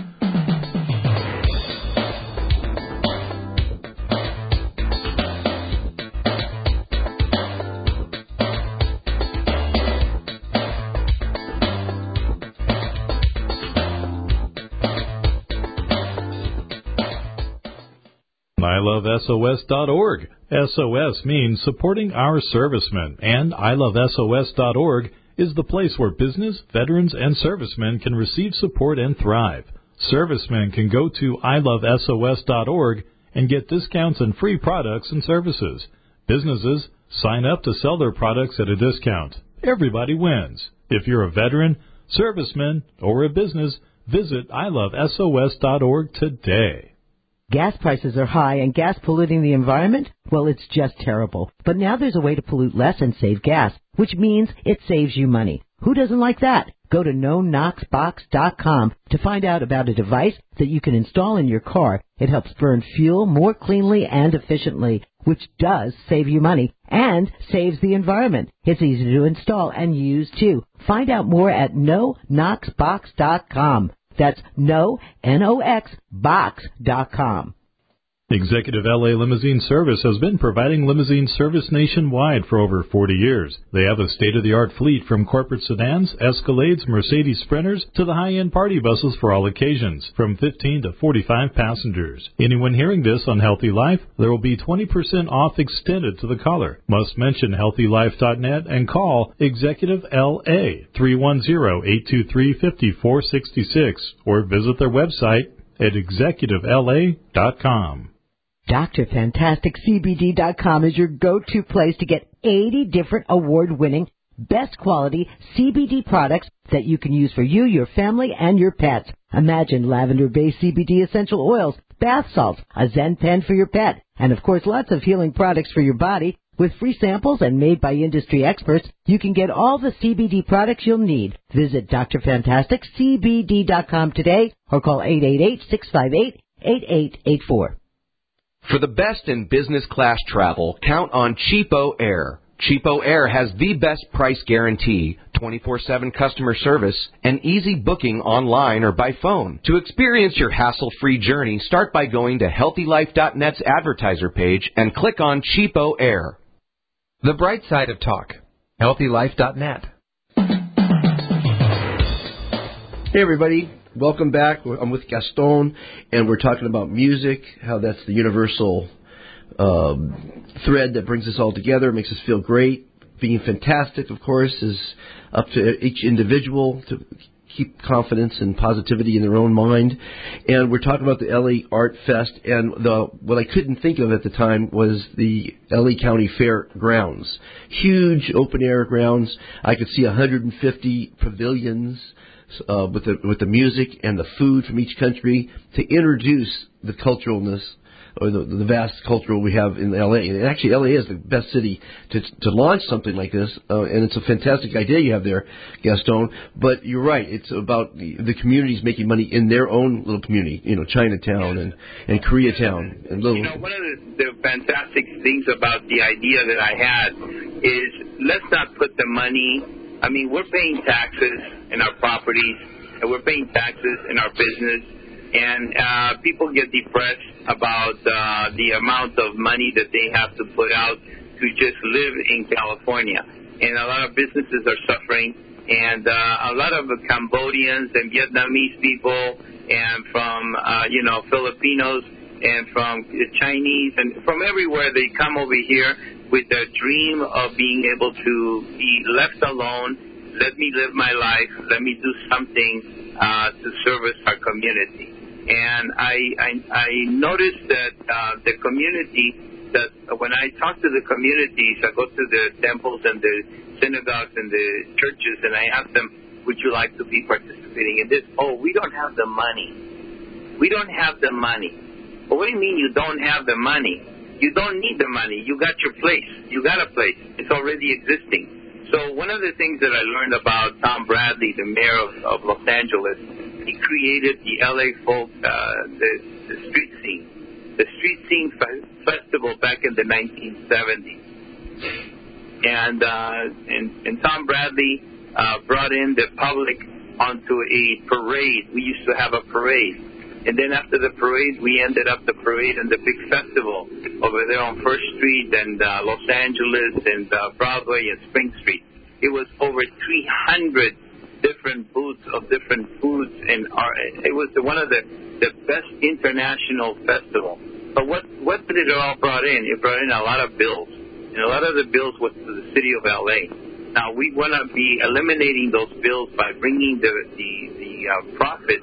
I love S O S dot org. S O S means supporting our servicemen, and I love S O S dot org is the place where business, veterans, and servicemen can receive support and thrive. Servicemen can go to I love S O S dot org and get discounts and free products and services. Businesses sign up to sell their products at a discount. Everybody wins. If you're a veteran, serviceman, or a business, visit I love S O S dot org today. Gas prices are high and gas polluting the environment? Well, it's just terrible. But now there's a way to pollute less and save gas, which means it saves you money. Who doesn't like that? Go to no nox box dot com to find out about a device that you can install in your car. It helps burn fuel more cleanly and efficiently, which does save you money and saves the environment. It's easy to install and use, too. Find out more at no nox box dot com. That's no, N O X, box dot com. Executive L A Limousine Service has been providing limousine service nationwide for over forty years. They have a state-of-the-art fleet from corporate sedans, Escalades, Mercedes Sprinters, to the high-end party buses for all occasions, from fifteen to forty-five passengers. Anyone hearing this on Healthy Life, there will be twenty percent off extended to the caller. Must mention healthy life dot net and call Executive L A three one zero, eight two three, five four six six or visit their website at executive L A dot com. Dr Fantastic C B D dot com is your go-to place to get eighty different award-winning, best quality C B D products that you can use for you, your family, and your pets. Imagine lavender-based C B D essential oils, bath salts, a Zen pen for your pet, and of course lots of healing products for your body. With free samples and made by industry experts, you can get all the C B D products you'll need. Visit Dr Fantastic C B D dot com today or call eight eight eight, six five eight, eight eight eight four. For the best in business class travel, count on Cheapo Air. Cheapo Air has the best price guarantee, twenty-four seven customer service, and easy booking online or by phone. To experience your hassle-free journey, start by going to healthy life dot net's advertiser page and click on Cheapo Air. The bright side of talk, healthy life dot net. Hey, everybody. Welcome back. I'm with Gaston, and we're talking about music, how that's the universal um, thread that brings us all together, makes us feel great. Being fantastic, of course, is up to each individual to keep confidence and positivity in their own mind. And we're talking about the L A Art Fest, and the what I couldn't think of at the time was the L A County Fair grounds. Huge open-air grounds. I could see one hundred fifty pavilions uh, with the with the music and the food from each country to introduce the culturalness or the, the vast cultural we have in L A. And actually, L A is the best city to to launch something like this, uh, and it's a fantastic idea you have there, Gaston. But you're right; it's about the, the communities making money in their own little community, you know, Chinatown and, and Koreatown and little. You know, one of the, the fantastic things about the idea that I had is let's not put the money. I mean, we're paying taxes in our properties, and we're paying taxes in our business. And uh, people get depressed about uh, the amount of money that they have to put out to just live in California. And a lot of businesses are suffering. And uh, a lot of Cambodians and Vietnamese people and from, uh, you know, Filipinos and from Chinese and from everywhere, they come over here with the dream of being able to be left alone. Let me live my life. Let me do something uh, to service our community. And I, I, I noticed that uh, the community, that when I talk to the communities, I go to the temples and the synagogues and the churches, and I ask them, would you like to be participating in this? Oh, we don't have the money. We don't have the money. Well, what do you mean you don't have the money? You don't need the money. You got your place. You got a place. It's already existing. So one of the things that I learned about Tom Bradley, the mayor of, of Los Angeles, he created the L A folk, uh, the, the street scene, the street scene fe- festival back in the nineteen seventies. And, uh, and, and Tom Bradley uh, brought in the public onto a parade. We used to have a parade. And then after the parade, we ended up the parade and the big festival over there on First Street and uh, Los Angeles and uh, Broadway and Spring Street. It was over three hundred different booths of different foods, and our, it was one of the, the best international festivals. But what, what did it all brought in? It brought in a lot of bills. And a lot of the bills was to the city of L A. Now, we want to be eliminating those bills by bringing the the, the uh, profit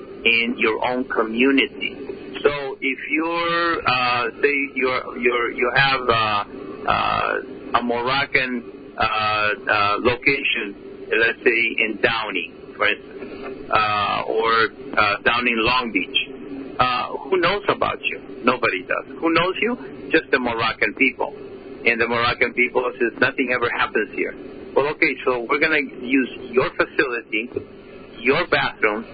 in your own community. So if you're, uh, say, you're, you're, you have uh, uh, a Moroccan uh, uh, location, let's say in Downey, for instance, uh, or uh, down in Long Beach, uh, who knows about you? Nobody does. Who knows you? Just the Moroccan people. And the Moroccan people says nothing ever happens here. Well, okay, so we're going to use your facility, your bathroom,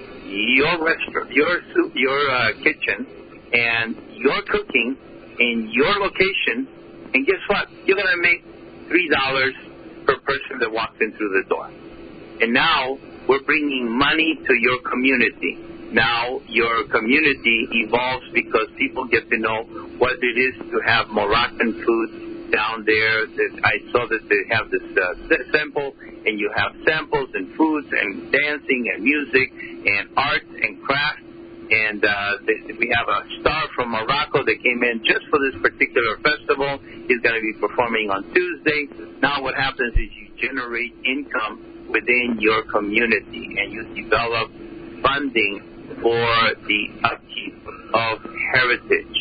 your restaurant, your soup, your uh, kitchen, and your cooking in your location. And guess what? You're going to make three dollars per person that walks in through the door. And now we're bringing money to your community. Now your community evolves because people get to know what it is to have Moroccan food down there. I saw that they have this uh, sample, and you have samples and foods and dancing and music and art and craft. And uh, they, we have a star from Morocco that came in just for this particular festival. He's going to be performing on Tuesday. Now what happens is you generate income within your community, and you develop funding for the upkeep of heritage.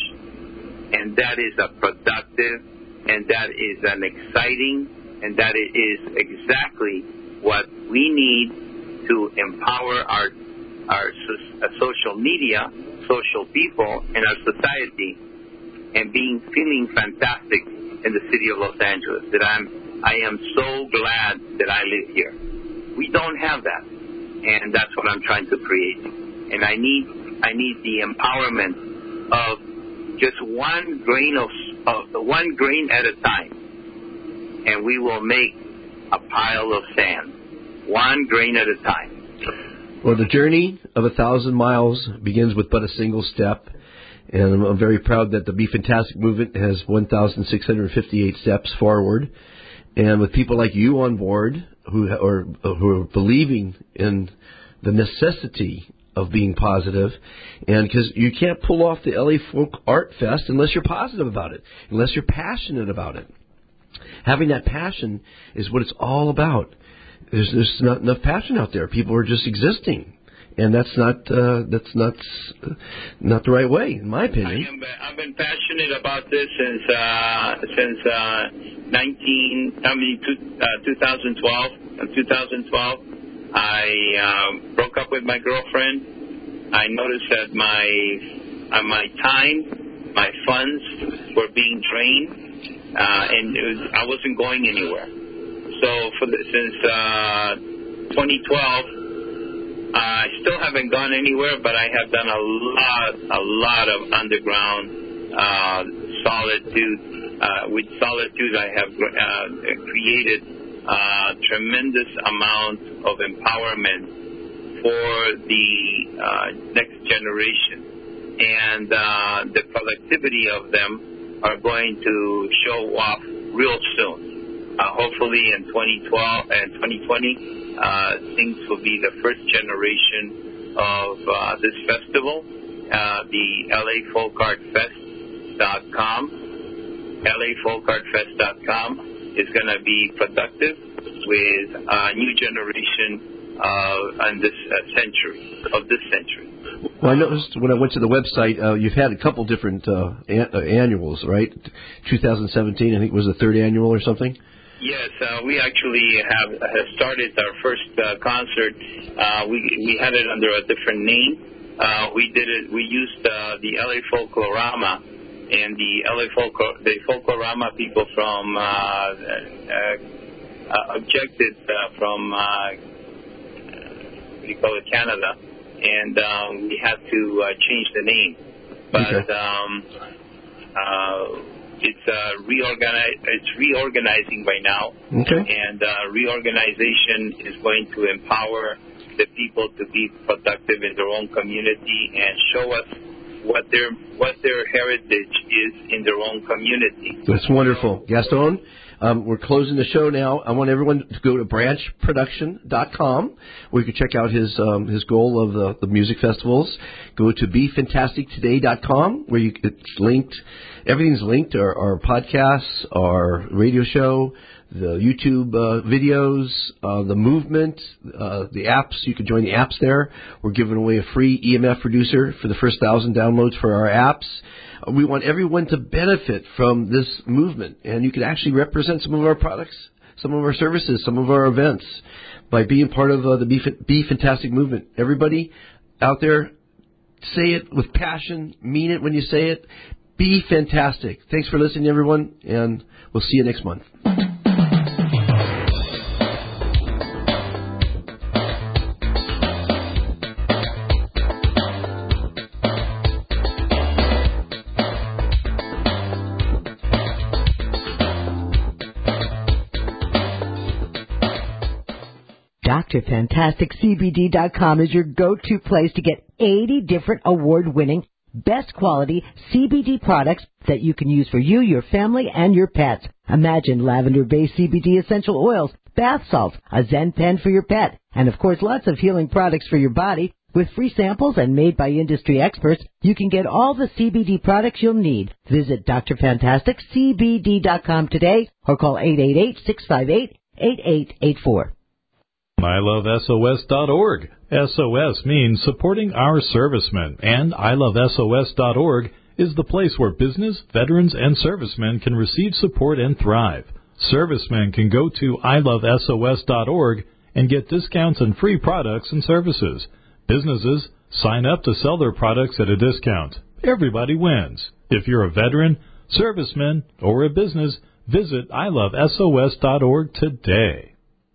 And that is a productive, and that is an exciting, and that is exactly what we need to empower our our so, uh, social media, social people, and our society, and being feeling fantastic in the city of Los Angeles. That I'm, I am so glad that I live here. We don't have that, and that's what I'm trying to create. And I need, I need the empowerment of just one grain of, of one grain at a time, and we will make a pile of sand, one grain at a time. Well, the journey of a thousand miles begins with but a single step, and I'm very proud that the Be Fantastic movement has one thousand six hundred fifty-eight steps forward, and with people like you on board who are who are believing in the necessity of being positive, and because you can't pull off the L A Folk Art Fest unless you're positive about it, unless you're passionate about it. Having that passion is what it's all about. There's, there's not enough passion out there. People are just existing, and that's not uh, that's not uh, not the right way, in my opinion. I am, I've been passionate about this since uh, since uh, nineteen I mean two, uh, twenty twelve. In twenty twelve, I um, broke up with my girlfriend. I noticed that my uh, my time, my funds were being drained, uh, and it was, I wasn't going anywhere. So for the, since uh, twenty twelve, uh, I still haven't gone anywhere, but I have done a lot, a lot of underground uh, solitude. Uh, with solitude, I have uh, created a tremendous amount of empowerment for the uh, next generation, and uh, the productivity of them are going to show off real soon. Uh, hopefully in twenty twelve and twenty twenty, uh, things will be the first generation of uh, this festival. Uh, the L A Folk Art Fest dot com, L A Folk Art Fest dot com is going to be productive with a new generation uh, in this uh, century, of this century. Well, I noticed when I went to the website, uh, you've had a couple different uh, an- uh, annuals, right? twenty seventeen, I think, was the third annual or something? Yes, uh, we actually have, have started our first uh, concert. Uh, we we had it under a different name. Uh, we did it. We used uh, the L A Folklorama, and the L A Folk the Folklorama people from uh, uh, uh, objected uh, from uh, what do you call it, Canada, and um, we had to uh, change the name. But Okay. um, uh, it's uh, reorganize. It's reorganizing by now, Okay. and uh, reorganization is going to empower the people to be productive in their own community and show us what their what their heritage is in their own community. That's wonderful. Gaston, um, we're closing the show now. I want everyone to go to branch production dot com where you can check out his um, his goal of the, the music festivals. Go to be fantastic today dot com where you, it's linked. Everything's linked, our, our podcasts, our radio show, the YouTube uh, videos, uh, the movement, uh, the apps. You can join the apps there. We're giving away a free E M F reducer for the first thousand downloads for our apps. Uh, we want everyone to benefit from this movement, and you can actually represent some of our products, some of our services, some of our events by being part of uh, the Be, Be Fantastic movement. Everybody out there, say it with passion, mean it when you say it. Be fantastic. Thanks for listening, everyone, and we'll see you next month. Doctor Fantastic C B D dot com is your go-to place to get eighty different award-winning, best quality C B D products that you can use for you, your family, and your pets. Imagine lavender-based C B D essential oils, bath salts, a Zen pen for your pet, and of course lots of healing products for your body. With free samples and made by industry experts, you can get all the C B D products you'll need. Visit Doctor Fantastic C B D dot com today or call eight eight eight, six five eight, eight eight eight four. I love S O S dot org. S O S means supporting our servicemen, and I love S O S dot org is the place where business, veterans, and servicemen can receive support and thrive. Servicemen can go to I love S O S dot org and get discounts and free products and services. Businesses sign up to sell their products at a discount. Everybody wins. If you're a veteran, serviceman, or a business, visit I love S O S dot org today.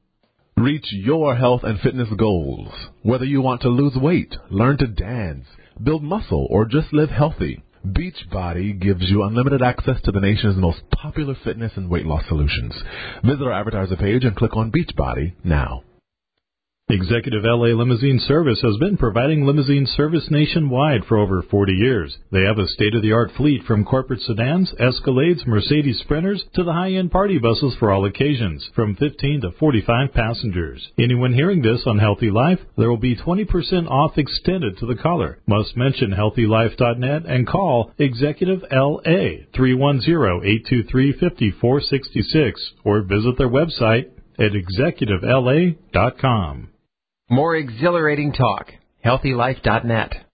Reach your health and fitness goals. Whether you want to lose weight, learn to dance, build muscle, or just live healthy, Beachbody gives you unlimited access to the nation's most popular fitness and weight loss solutions. Visit our advertiser page and click on Beachbody now. Executive L A Limousine Service has been providing limousine service nationwide for over forty years. They have a state-of-the-art fleet from corporate sedans, Escalades, Mercedes Sprinters, to the high-end party buses for all occasions, from fifteen to forty-five passengers. Anyone hearing this on Healthy Life, there will be twenty percent off extended to the caller. Must mention healthy life dot net and call Executive L A three one zero, eight two three, five four six six or visit their website at executive L A dot com. More exhilarating talk. healthy life dot net.